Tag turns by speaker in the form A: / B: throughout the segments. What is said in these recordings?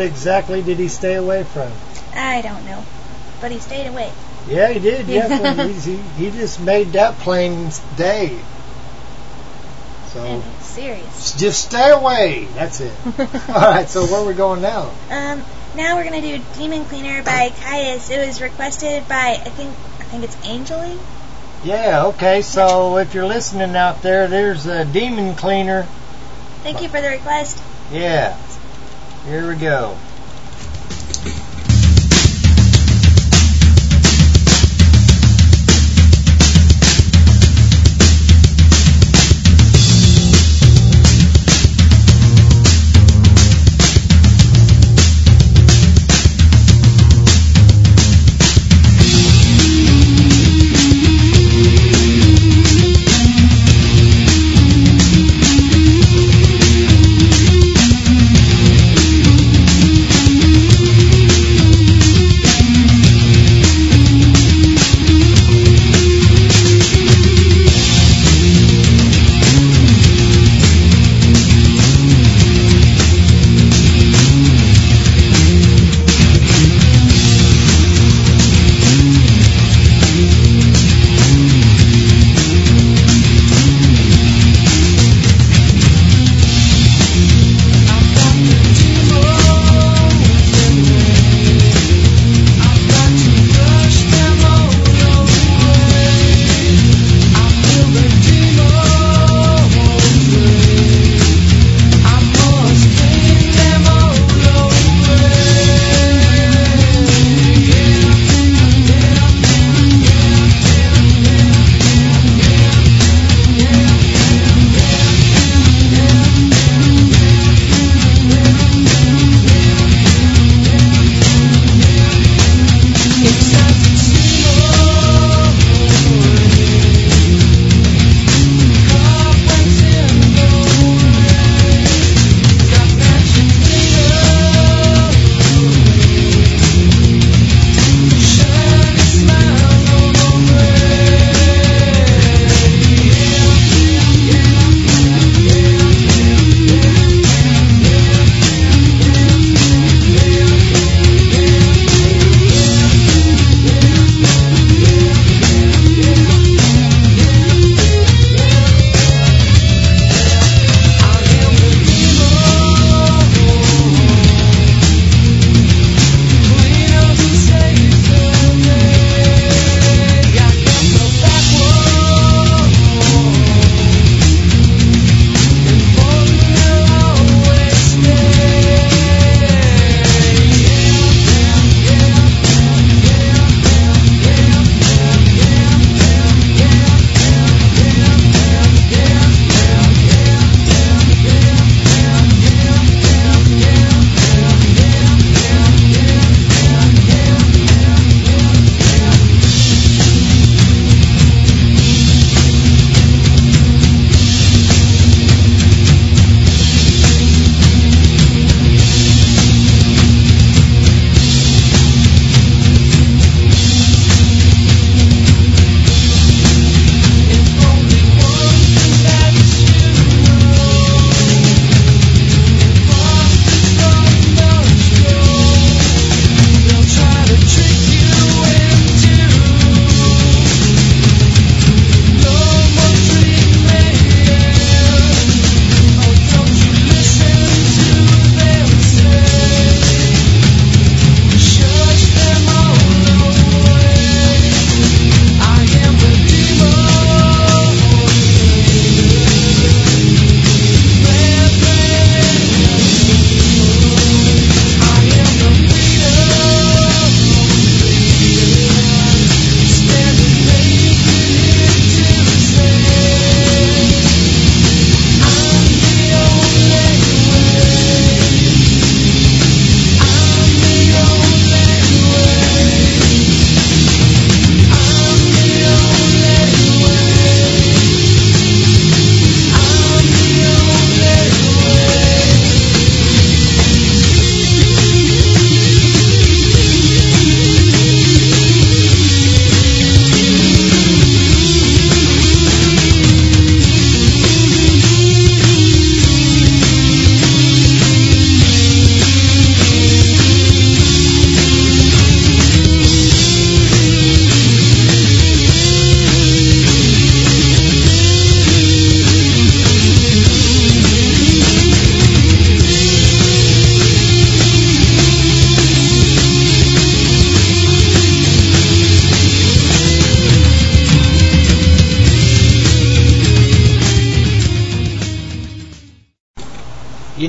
A: exactly did he stay away from?
B: I don't know, but he stayed away.
A: Yeah, he did. Yeah, he just made that plain day. So
B: And he's serious.
A: just stay away. That's it. All right. So where are we going now?
B: Now we're gonna do Demon Cleaner by Caius. It was requested by I think it's Angeline.
A: Yeah. Okay. So if you're listening out there, there's a Demon Cleaner.
B: Thank you for the request.
A: Yeah. Here we go.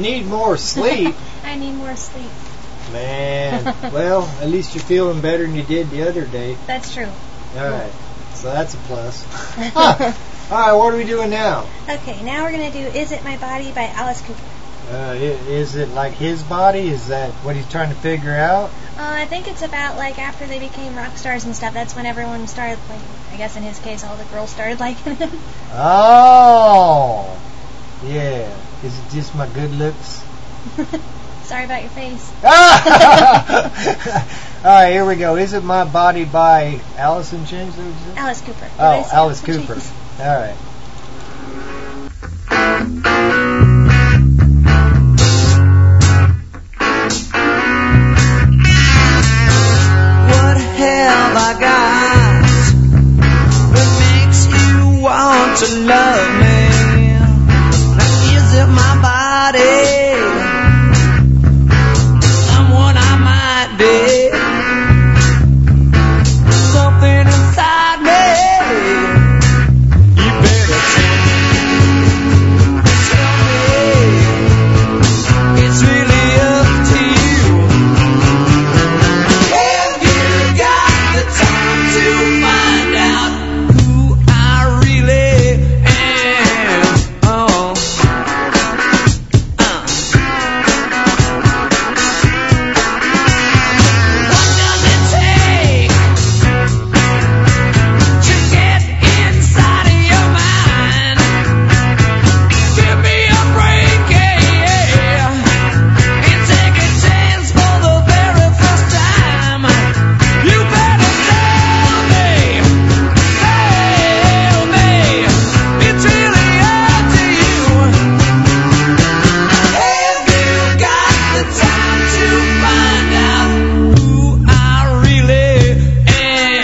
A: need more sleep.
B: I need more sleep.
A: Man, well, at least you're feeling better than you did the other day.
B: That's true.
A: All right, so that's a plus. Huh. All right, what are we doing now?
B: Okay, now we're going to do Is It My Body by Alice Cooper.
A: Is it like his body? Is that what he's trying to figure out?
B: I think it's about, like, after they became rock stars and stuff, that's when everyone started, like, I guess in his case, all the girls started liking him.
A: Oh, yeah. Is it just my good looks?
B: Sorry about your face.
A: All right, here we go. Is It My Body by Allison James?
B: Alice Cooper.
A: Oh, Alice Cooper. All right.
C: What have I got that makes you want to love me? Is it my body? Someone I might be? Something inside me? You better tell me. It's really up to you. Have you got the time to find out who I really am? Oh. What does it take to get inside of your mind? Give me a break, yeah, and take a chance for the very first time. You better tell me, it's really up to you. Have you got the time to find out who I really am?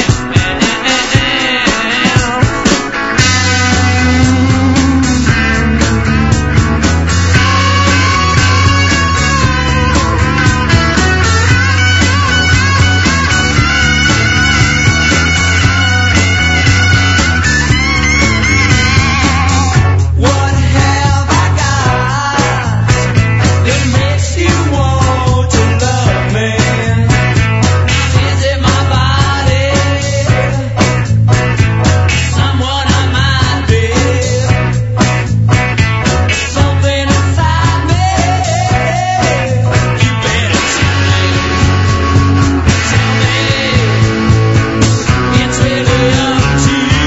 C: What have I got that makes you want to love me? Is it my body? Someone I might be? Something inside me? You better tell me. It's really up to you.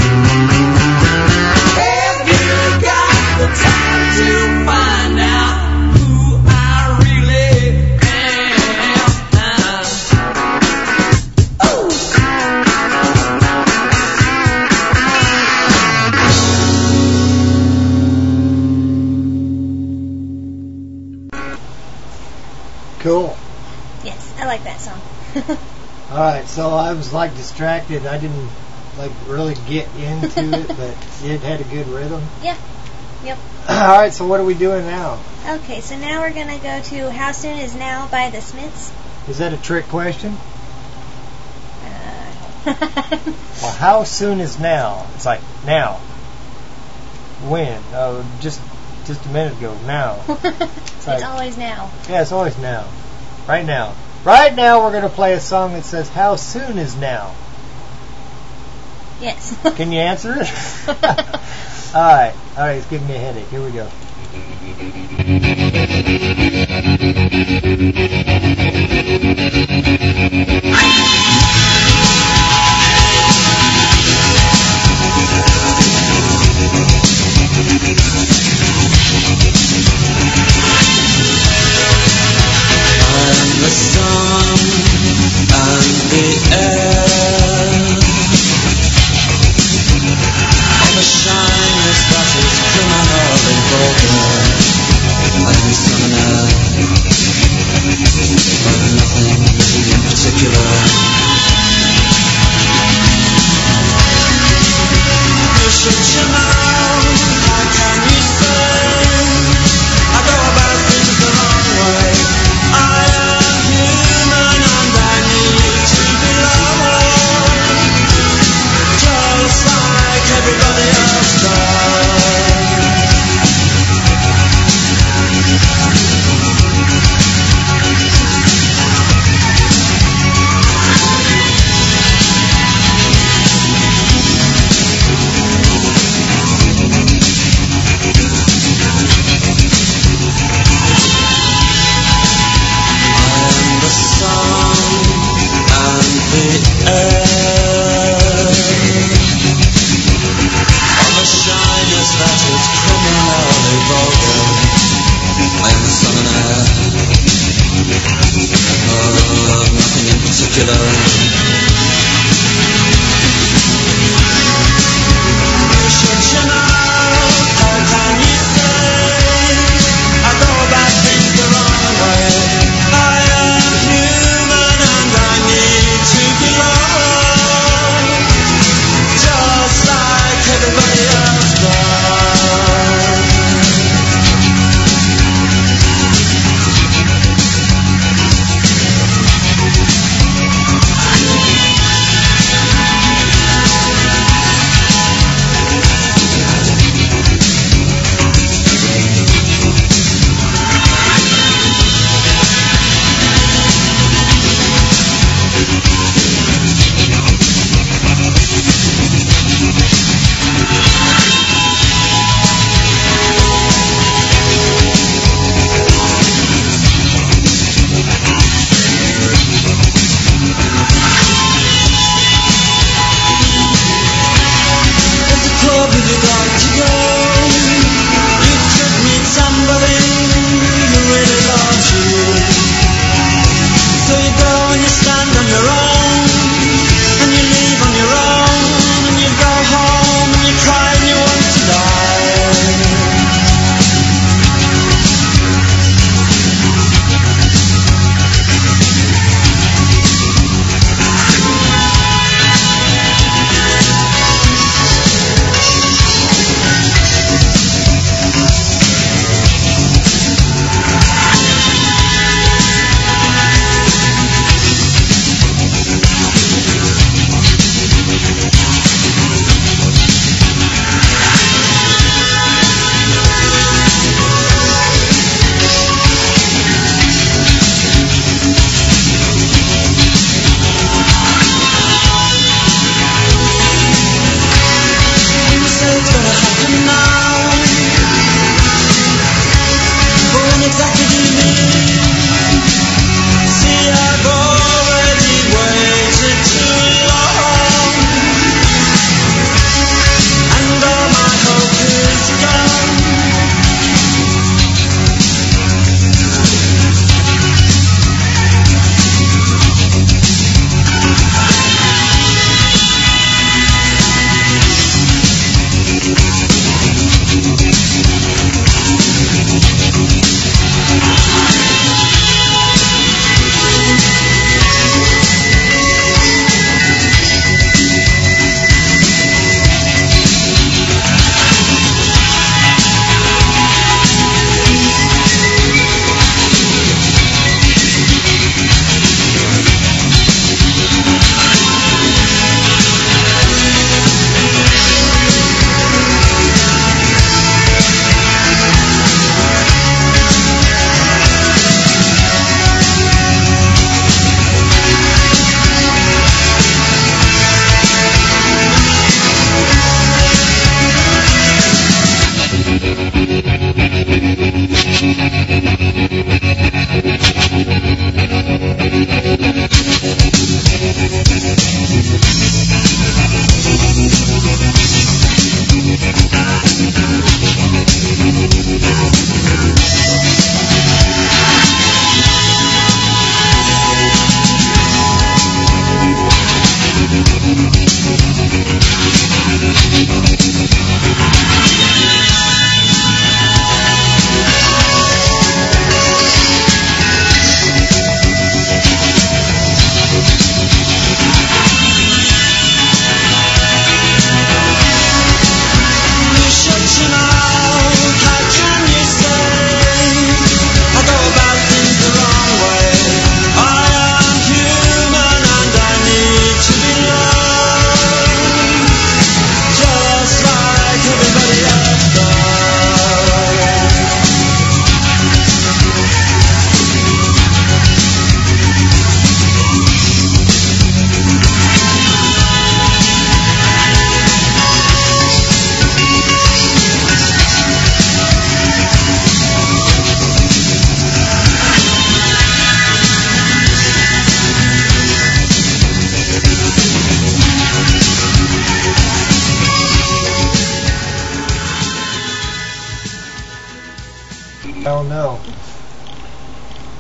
C: Have you got the time to find out who I really am? Oh.
A: Cool.
B: Yes, I like that song.
A: All right, so I was like distracted. I didn't like really get into it, but it had a good rhythm.
B: Yeah. Yep.
A: All right, so what are we doing now?
B: Okay, so now we're going to go to How Soon Is Now by the Smiths.
A: Is that a trick question?
B: Well,
A: how soon is now? It's like now. When? Oh, just a minute ago. Now.
B: It's
A: like-
B: always now.
A: Yeah, it's always now. Right now. Right now, we're going to play a song that says, "How soon is now?"
B: Yes.
A: Can you answer it? All right, it's giving me a headache. Here we go.
C: I'm the sun and the air, and the shyness that is criminal and vulgar. I'm sun and air, but nothing in particular.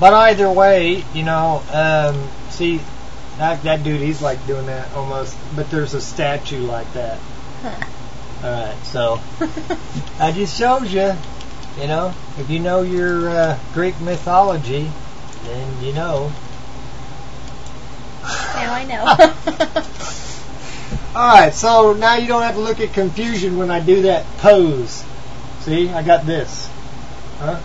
A: But either way, see, that dude, he's like doing that almost, but there's a statue like that.
B: Huh.
A: Alright, so I just showed you, if you know your Greek mythology, then you know.
B: Now I know.
A: Alright, so now you don't have to look at confusion when I do that pose. See, I got this. Huh?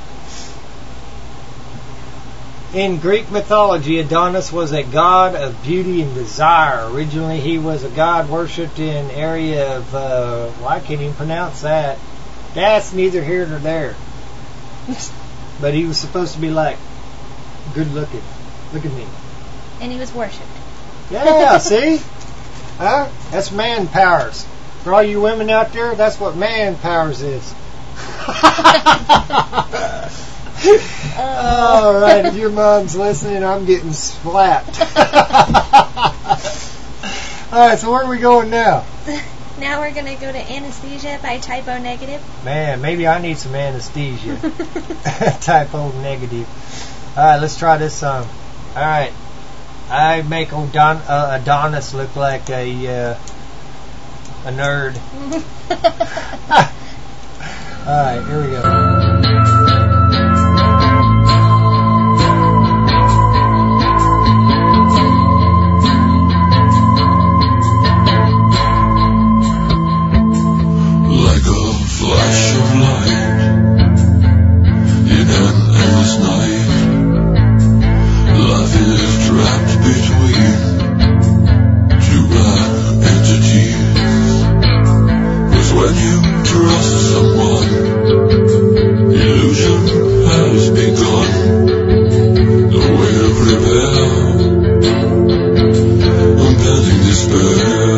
A: In Greek mythology, Adonis was a god of beauty and desire. Originally, he was a god worshipped in area of, I can't even pronounce that. That's neither here nor there. But he was supposed to be like, good looking. Look at me.
B: And he was worshipped.
A: Yeah, see? Huh? That's man powers. For all you women out there, that's what man powers is. Alright, if your mom's listening, I'm getting slapped. Alright, so where are we going now?
B: Now we're going to go to Anesthesia by Typo Negative.
A: Man, maybe I need some anesthesia. Typo Negative. Alright, let's try this song. Alright. I make Adonis look like a nerd. Alright, here we go.
C: Flash of light in an endless night. Life is trapped between two black entities. 'Cause when you trust someone, illusion has begun. The way to prepare impending despair.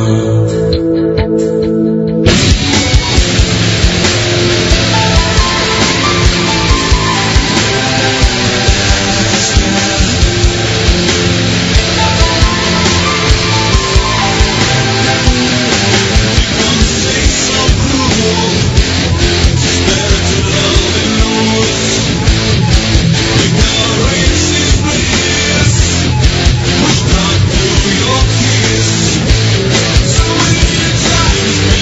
C: Which not do your kiss. So many times.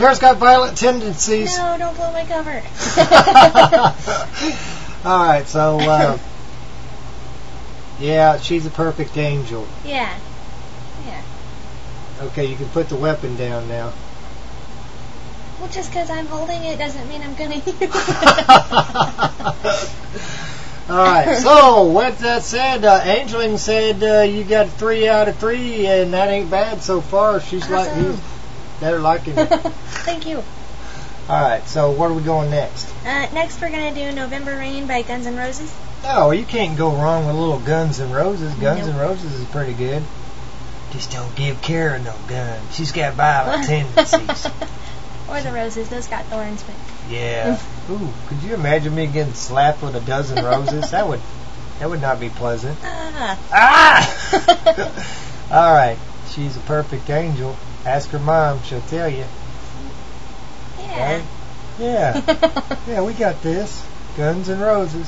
A: Kara's got violent tendencies.
B: No, don't blow my cover.
A: All right, so yeah, she's a perfect angel.
B: Yeah. Yeah.
A: Okay, you can put the weapon down now.
B: Well, just because I'm holding it doesn't mean I'm going to use it.
A: All right, so with that said, Angeline said you got 3 out of 3, and that ain't bad so far. She's
B: Awesome.
A: they're liking it.
B: Thank you.
A: All right, so where are we going next?
B: Next, we're going to do November Rain by Guns N' Roses.
A: Oh, you can't go wrong with a little Guns N' Roses. Guns
B: Nope.
A: N' Roses is pretty good. Just don't give Kara no gun. She's got violent tendencies.
B: Or the roses. Those got thorns, but...
A: Yeah. Ooh, could you imagine me getting slapped with a dozen roses? That would not be pleasant. Ah! All right. She's a perfect angel. Ask her mom. She'll tell you.
B: Yeah.
A: Right? Yeah. Yeah, we got this. Guns N' Roses.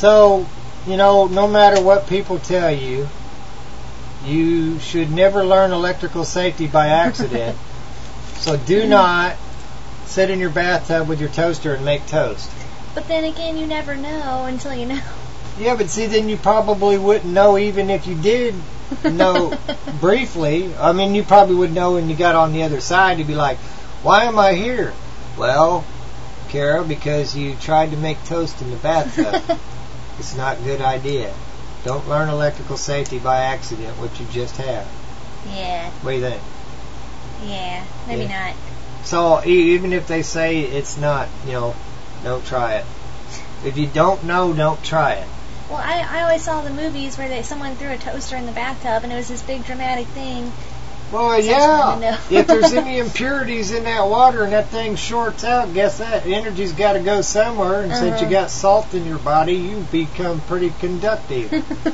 A: So, no matter what people tell you, you should never learn electrical safety by accident. So do not sit in your bathtub with your toaster and make toast.
B: But then again, you never know until you know.
A: Yeah, but see, then you probably wouldn't know even if you did know briefly. I mean, you probably would know when you got on the other side. You'd be like, why am I here? Well, Kara, because you tried to make toast in the bathtub. It's not a good idea. Don't learn electrical safety by accident, what you just have.
B: Yeah.
A: What do you think?
B: Yeah, maybe not.
A: So even if they say it's not, don't try it. If you don't know, don't try it.
B: Well, I always saw the movies where someone threw a toaster in the bathtub and it was this big dramatic thing.
A: Well, yeah. If there's any impurities in that water and that thing shorts out, guess that energy's got to go somewhere. And since you got salt in your body, you become pretty conductive.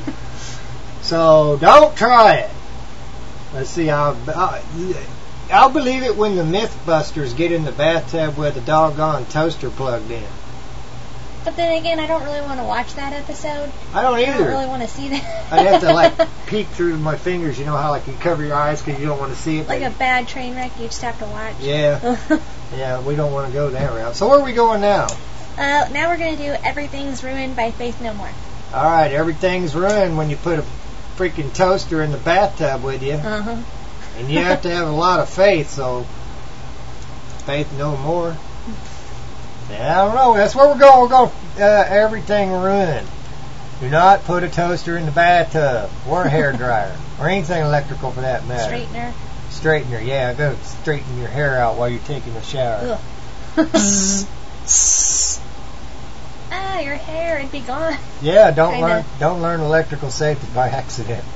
A: So don't try it. Let's see. I'll believe it when the Mythbusters get in the bathtub with a doggone toaster plugged in.
B: But then again, I don't really want to watch that episode.
A: I don't either.
B: I don't really want to see that.
A: I'd have to peek through my fingers. You know how you cover your eyes because you don't want to see it.
B: Like a bad train wreck, you just have to watch.
A: Yeah. Yeah, we don't want to go that route. So where are we going now?
B: Now we're going to do Everything's Ruined by Faith No More.
A: All right, everything's ruined when you put a freaking toaster in the bathtub with you.
B: Uh-huh.
A: And you have to have a lot of faith, so Faith No More. Yeah, I don't know. That's where we're going. We're going everything ruined. Do not put a toaster in the bathtub or a hairdryer or anything electrical for that matter. Straightener, yeah. Go straighten your hair out while you're taking a shower.
B: Your hair, it'd be gone.
A: Yeah, don't learn electrical safety by accident.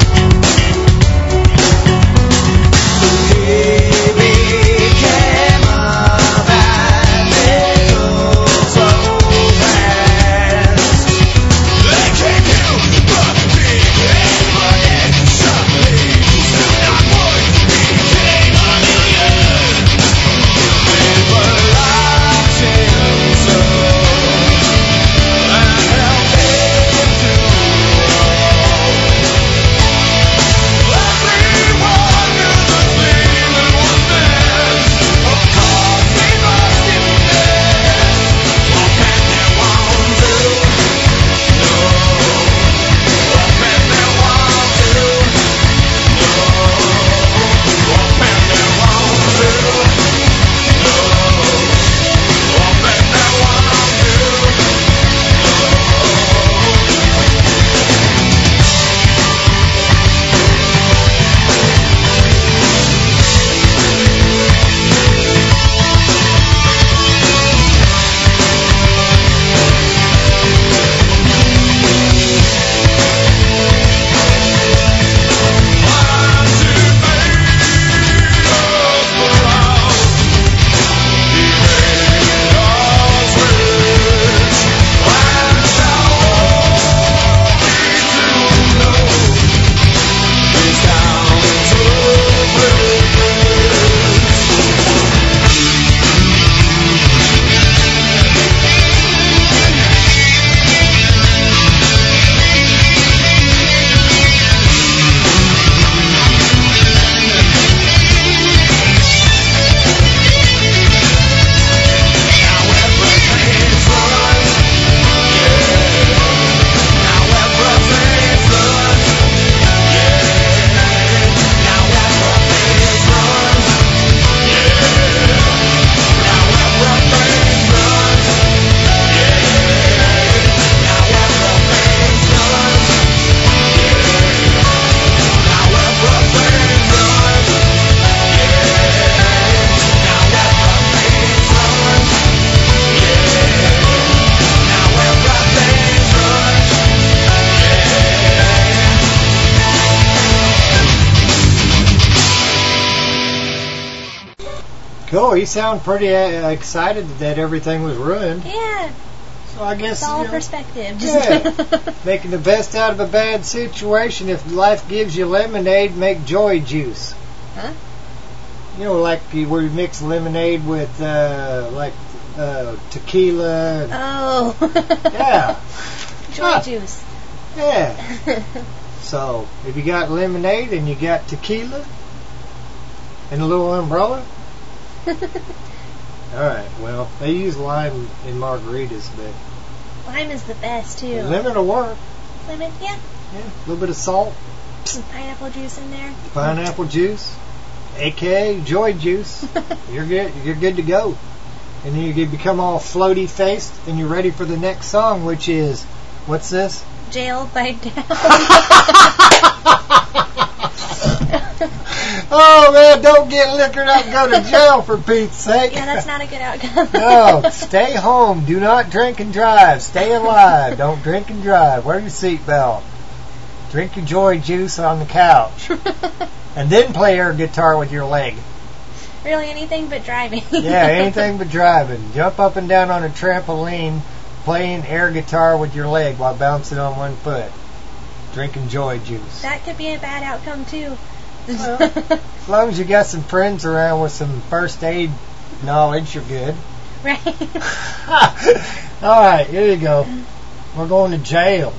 C: He became
A: Cool. He sounded pretty excited that everything was ruined.
B: Yeah,
A: So I guess
B: it's all
A: you know,
B: perspective.
A: yeah, making the best out of a bad situation. If life gives you lemonade, make joy juice.
B: Huh?
A: You know, like where you mix lemonade with tequila. And,
B: Oh.
A: yeah.
B: Joy
A: Huh.
B: juice.
A: Yeah. So if you got lemonade and you got tequila and a little umbrella. All right. Well, they use lime in margaritas, but
B: Lime is the best too.
A: lemon will work.
B: Lemon, yeah.
A: Yeah. A little bit of salt,
B: Some pineapple juice in there.
A: pineapple juice, aka joy juice. You're good. You're good to go. And then you become all floaty faced, and you're ready for the next song, which is what's this?
B: Jail by down.
A: Oh man, don't get liquored up and go to jail for Pete's sake.
B: Yeah, that's not a good outcome.
A: No, stay home. Do not drink and drive. Stay alive. Don't drink and drive. Wear your seatbelt. Drink your joy juice on the couch. And then play air guitar with your leg.
B: Really, anything but driving.
A: Yeah, anything but driving. Jump up and down on a trampoline, playing air guitar with your leg while bouncing on one foot. Drinking joy juice.
B: That could be a bad outcome too.
A: Well, as long as you got some friends around with some first aid knowledge, you're good.
B: Right.
A: All right, here you go. We're going to jail.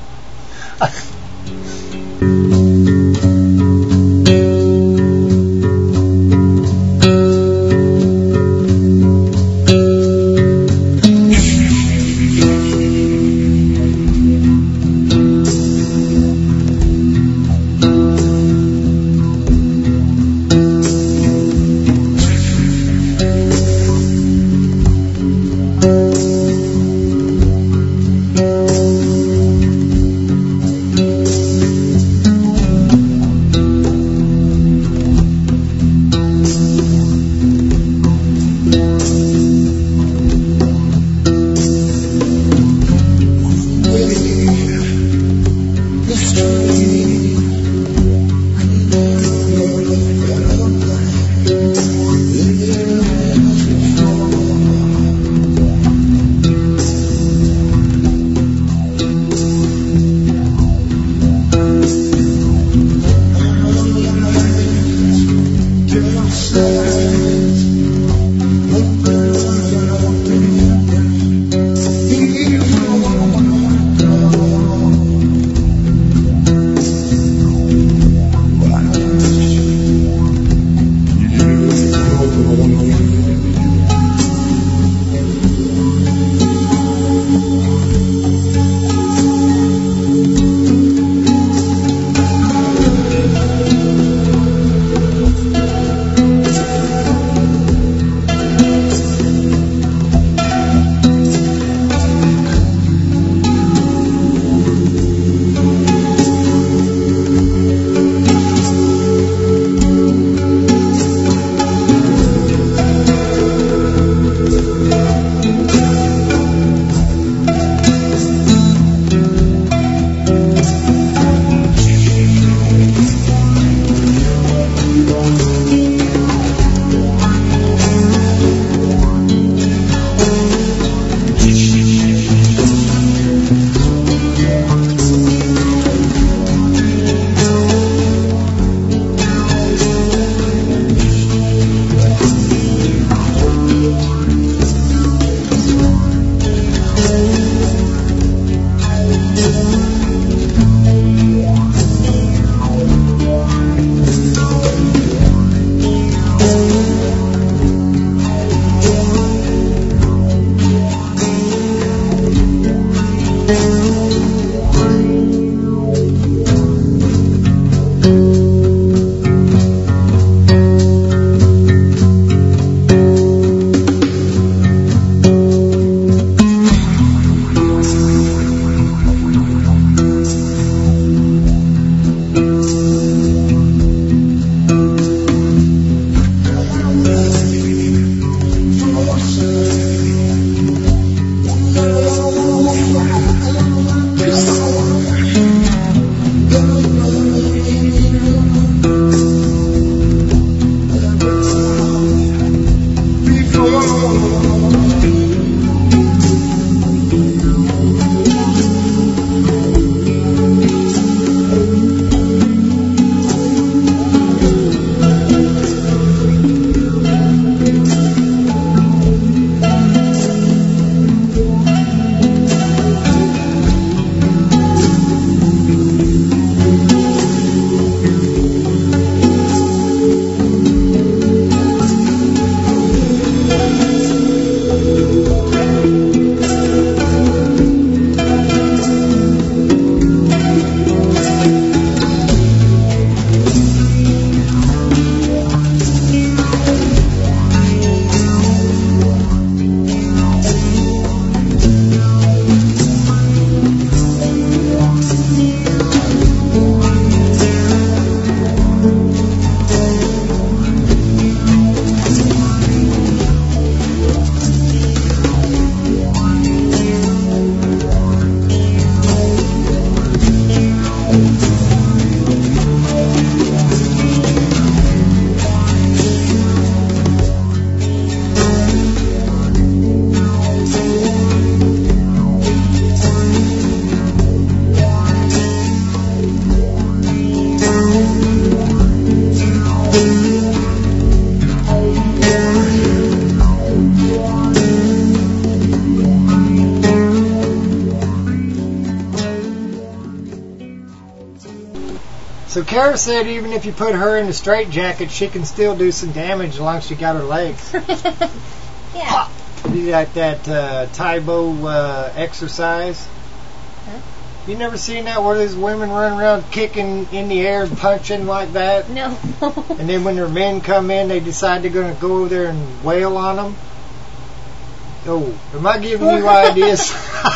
A: So Kara said even if you put her in a straitjacket, she can still do some damage as long as she got her legs.
B: Yeah.
A: Be like that Taibo exercise.
B: Huh?
A: You never seen that where these women run around kicking in the air and punching like that?
B: No.
A: And then when their men come in, they decide they're going to go over there and wail on them. Oh, am I giving you ideas?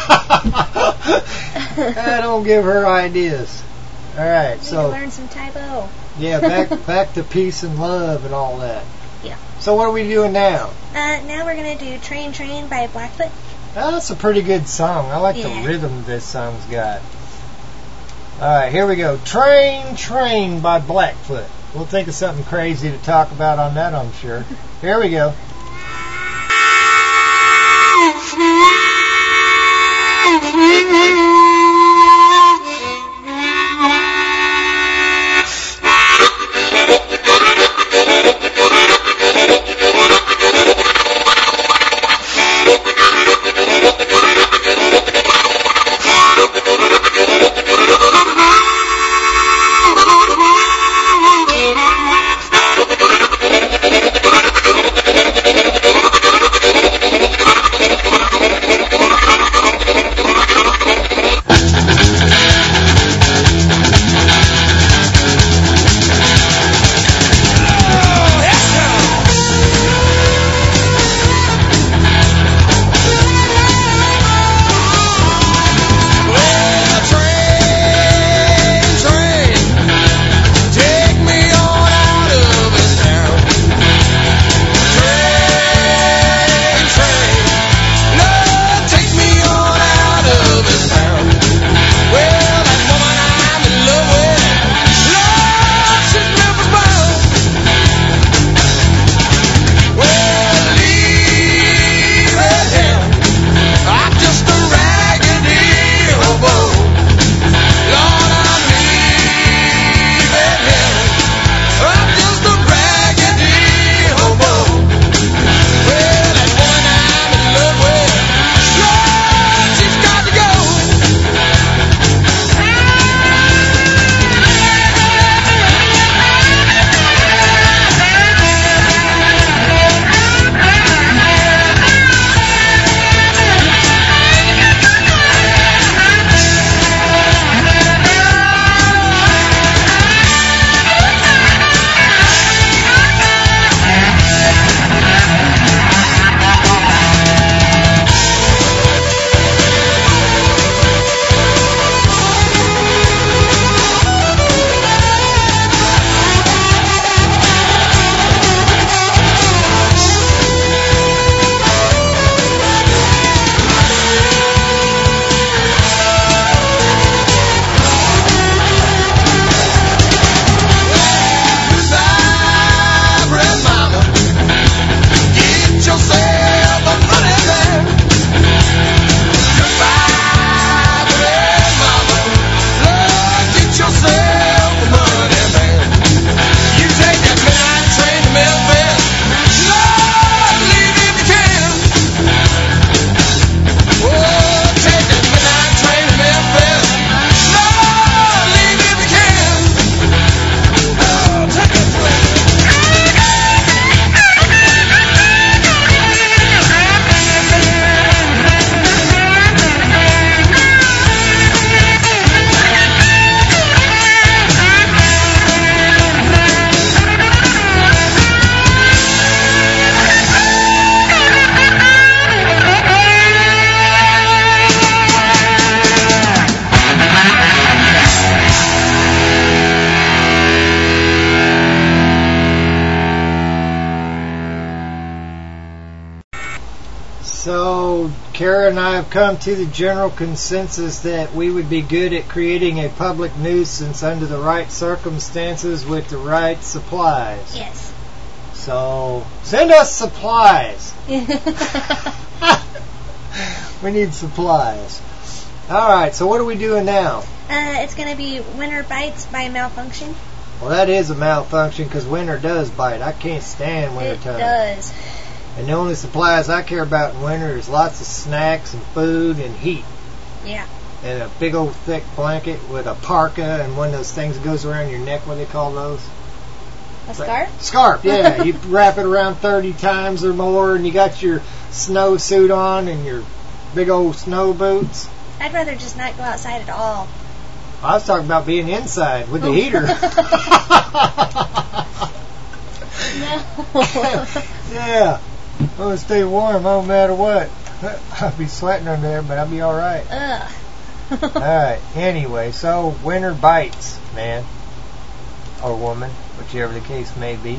A: I don't give her ideas. All right,
B: Need
A: so
B: to learn some Taibo.
A: yeah, back to peace and love and all that.
B: Yeah.
A: So what are we doing now?
B: Now we're gonna do Train Train by Blackfoot.
A: Oh, that's a pretty good song. I like
B: Yeah.
A: the rhythm this song's got. All right, here we go. Train Train by Blackfoot. We'll think of something crazy to talk about on that, I'm sure. Here we go. So, Kara and I have come to the general consensus that we would be good at creating a public nuisance under the right circumstances with the right supplies.
B: Yes.
A: So, send us supplies. We need supplies. Alright, so what are we doing now?
B: It's going to be Winter Bites by Malfunction.
A: Well, that is a malfunction because winter does bite. I can't stand
B: It
A: wintertime.
B: does.
A: And the only supplies I care about in winter is lots of snacks and food and heat.
B: Yeah.
A: and a big old thick blanket with a parka and one of those things that goes around your neck. What do they call those?
B: A scarf?
A: Scarf, yeah. You wrap it around 30 times or more, and you got your snow suit on and your big old snow boots.
B: I'd rather just not go outside at all.
A: I was talking about being inside with the heater.
B: No.
A: Yeah. I'm going to stay warm no matter what. I'll be sweating under there, but I'll be all right.
B: Ugh.
A: All right. Anyway, so winter bites, man. Or woman, whichever the case may be.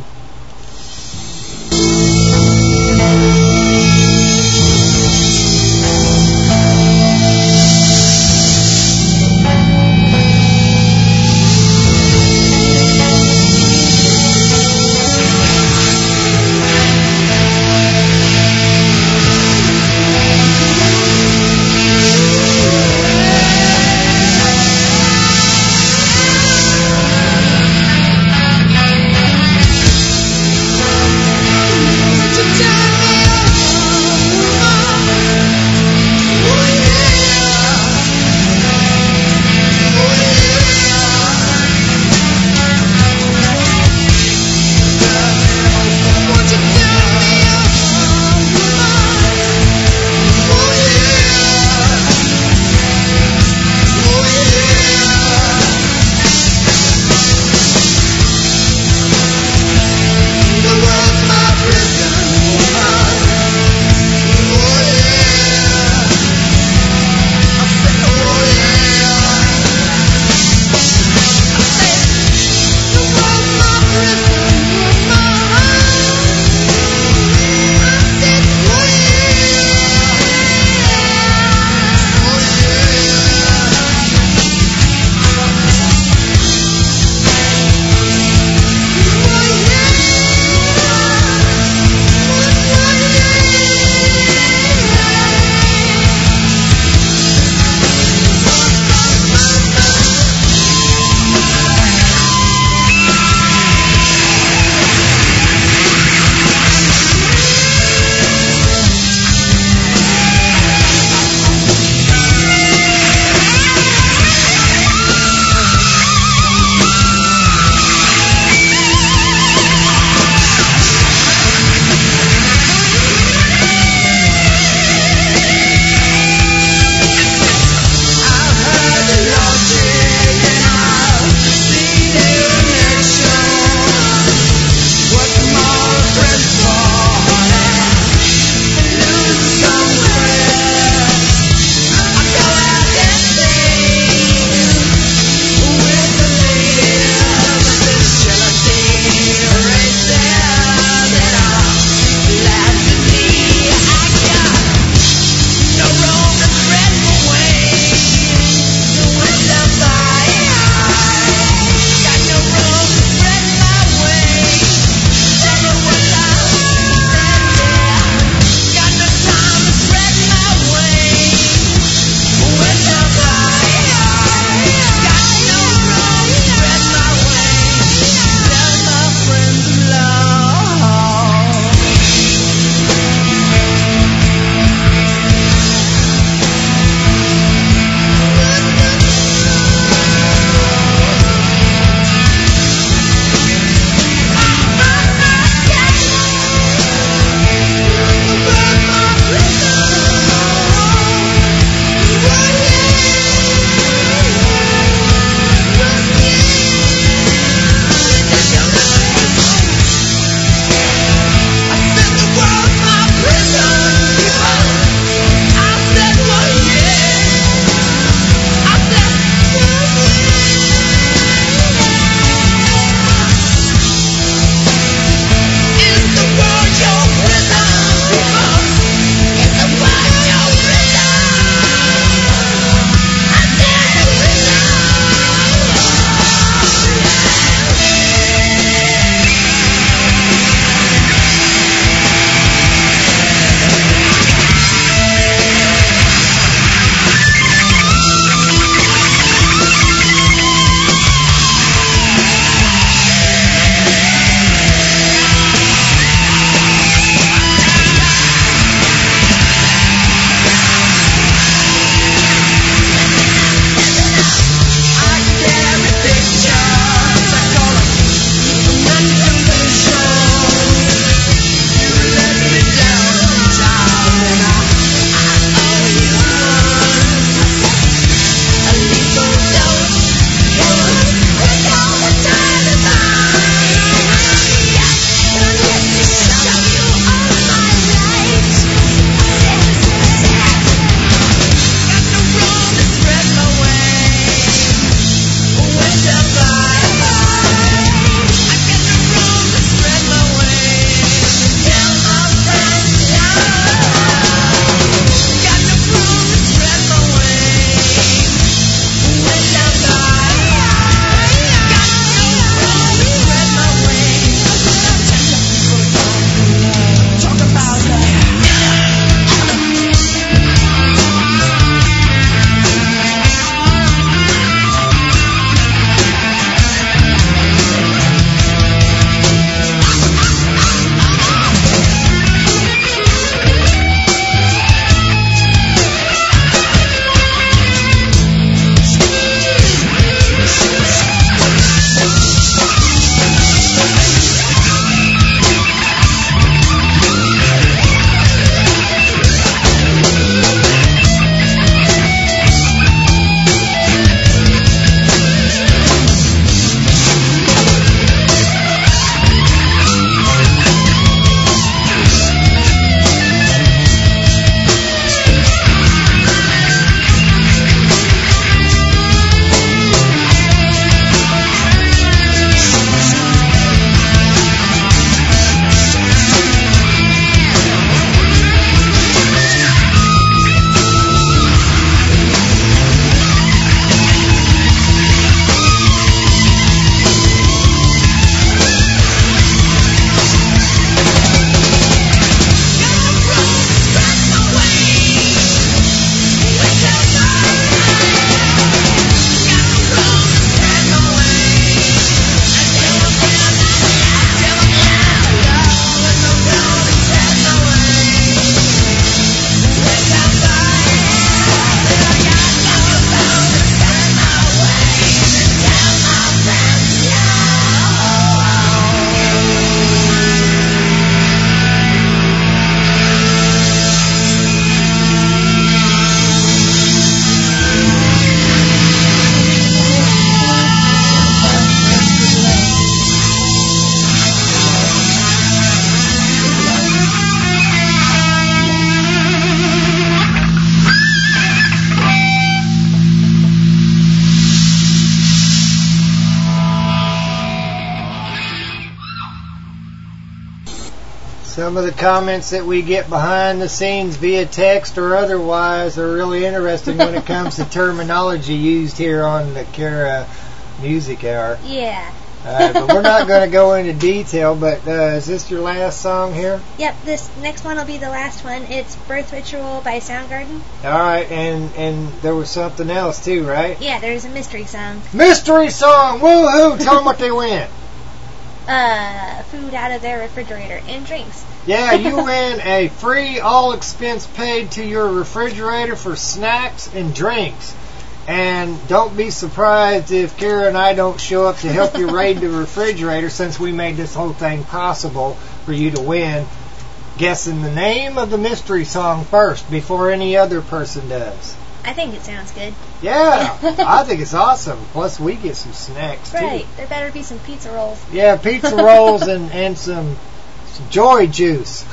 A: Some of the comments that we get behind the scenes via text or otherwise are really interesting when it comes to terminology used here on the Kara Music Hour.
B: Yeah.
A: But we're not going to go into detail, but is this your last song here?
B: Yep, this next one will be the last one. It's Birth Ritual by Soundgarden.
A: Alright, and there was something else too, right?
B: Yeah, there's a mystery song.
A: Mystery song! Woohoo! Tell them what they win.
B: Food out of their refrigerator and drinks.
A: Yeah, you win a free all expense paid to your refrigerator for snacks and drinks. And don't be surprised if Kara and I don't show up to help you raid the refrigerator, since we made this whole thing possible for you to win. Guessing the name of the mystery song first before any other person does.
B: I think it sounds good.
A: Yeah, I think it's awesome. Plus we get some snacks too.
B: Right, there better be some pizza rolls.
A: Yeah, pizza rolls and some joy juice.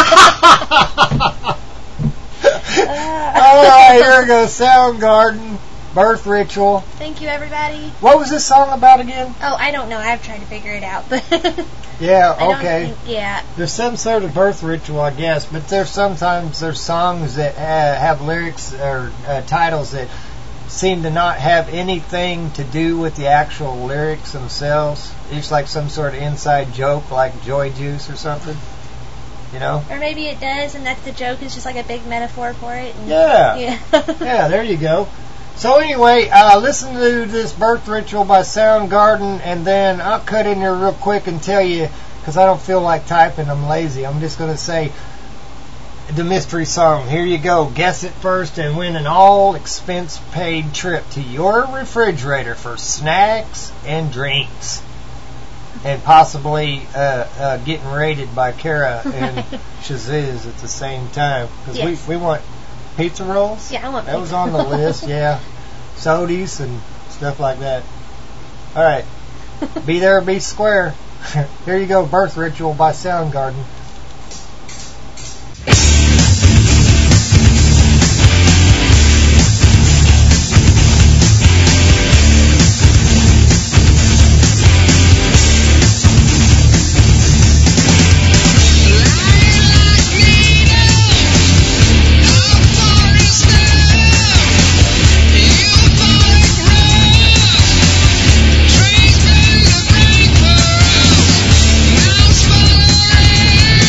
A: Alright, here we go. Soundgarden, Birth Ritual.
B: Thank you, everybody.
A: What was this song about again?
B: Oh, I don't know. I've tried to figure it out, but
A: Yeah,
B: I don't
A: okay.
B: think, yeah.
A: There's some sort of birth ritual, I guess, but there's sometimes songs that have lyrics or titles that seem to not have anything to do with the actual lyrics themselves. It's like some sort of inside joke, like Joy Juice or something. You know?
B: Or maybe it does, and that's the joke is just like a big metaphor for it. And,
A: Yeah.
B: Yeah.
A: Yeah, there you go. So anyway, listen to this Birth Ritual by Soundgarden, and then I'll cut in here real quick and tell you, because I don't feel like typing, I'm lazy. I'm just going to say the mystery song. Here you go. Guess it first and win an all-expense-paid trip to your refrigerator for snacks and drinks. And possibly getting raided by Kara and Shazuz at the same time. Because
B: Yes.
A: we want pizza rolls?
B: Yeah, I want
A: That
B: pizza.
A: was on the list, yeah. Sodies and stuff like that. Alright. Be there or be square. Here you go, Birth Ritual by Soundgarden.
C: Now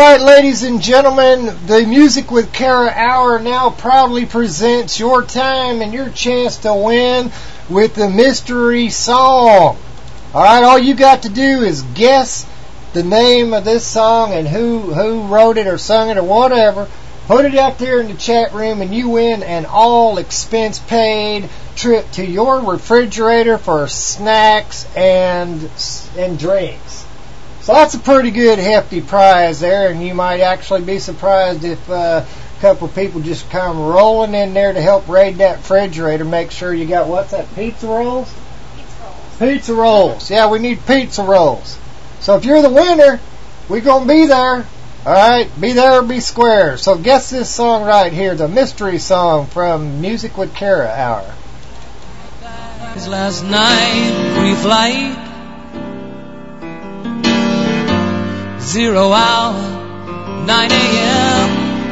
A: right, ladies and gentlemen, the Music with Kara Hour now proudly presents your time and your chance to win with the mystery song. All right, all you got to do is guess the name of this song and who wrote it or sung it or whatever. Put it out there in the chat room and you win an all expense paid trip to your refrigerator for snacks and drinks. So that's a pretty good hefty prize there, and you might actually be surprised if a couple of people just come rolling in there to help raid that refrigerator. Make sure you got, what's that, pizza rolls?
B: Pizza rolls.
A: Pizza rolls. Yeah, we need pizza rolls. So if you're the winner, we're going to be there. All right, be there or be square. So guess this song right here, the mystery song from Music with Kara Hour.
C: Last night, pre-flight, 0 hour, 9 a.m.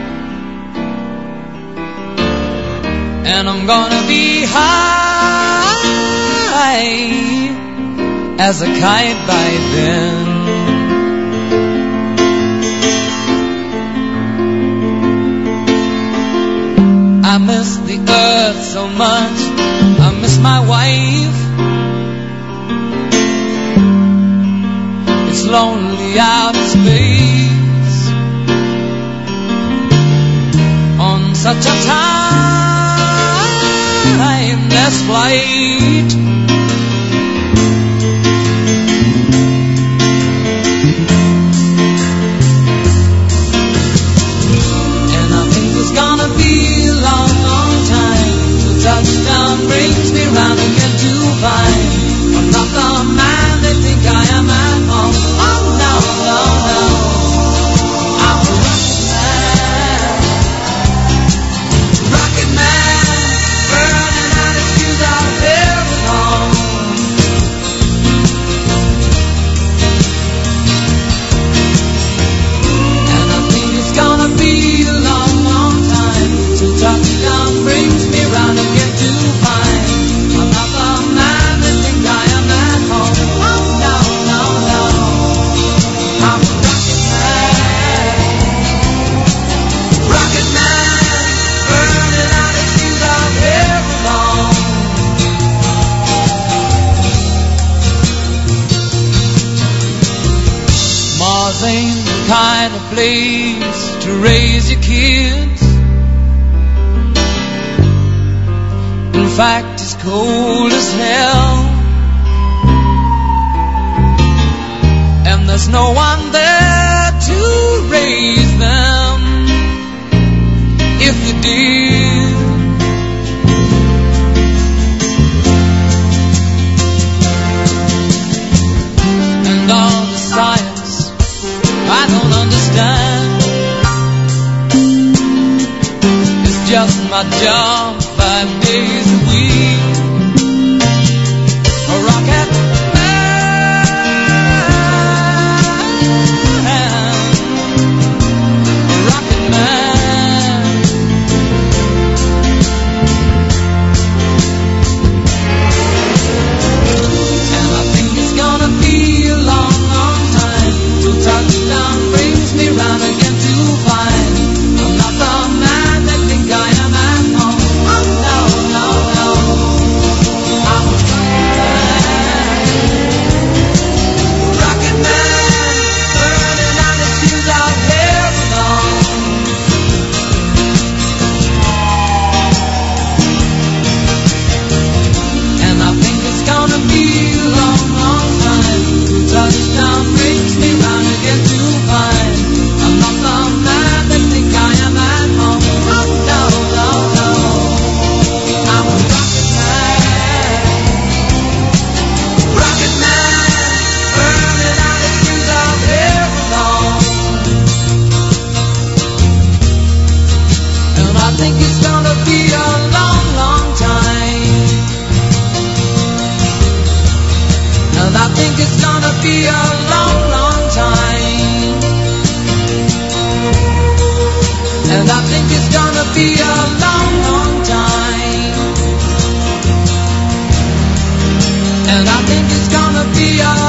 C: And I'm gonna be high as a kite by then. I miss the earth so much, I miss my wife. It's lonely out in space on such a timeless flight. And I think it's gonna be a long, long time till touchdown brings me round again to find I'm not the man they think I am at home. Oh no, no, no, I'm a rocket man, burning out his fuse out there alone. And I think it's gonna be a long, long time till touchdown brings me round again to find I'm not the man they think I am at home. Oh no, no, no, I'm a rocket man, burning out his fuse out there alone. Mars ain't the kind of place to raise your kids. In fact, it's cold as hell, and there's no one there to raise them if you did. And all the science I don't understand, it's just my job 5 days a week. A rocket man, a rocket man. And I think it's gonna be a long, long time till touchdown brings me round again to find I'm not the man they think I am at home. Oh no, no, no, I'm a rocket man, burning out his fuse out there alone. And I think it's gonna be a long, long time till touchdown brings me round again to find I'm not the man they think I am at home. Oh no, no, no, I'm a rocket man, burning out his fuse out there alone. And I think it's gonna be a long, long time. And I think it's gonna be a long, long time. And I think it's gonna be a long, long time. And I think it's gonna be a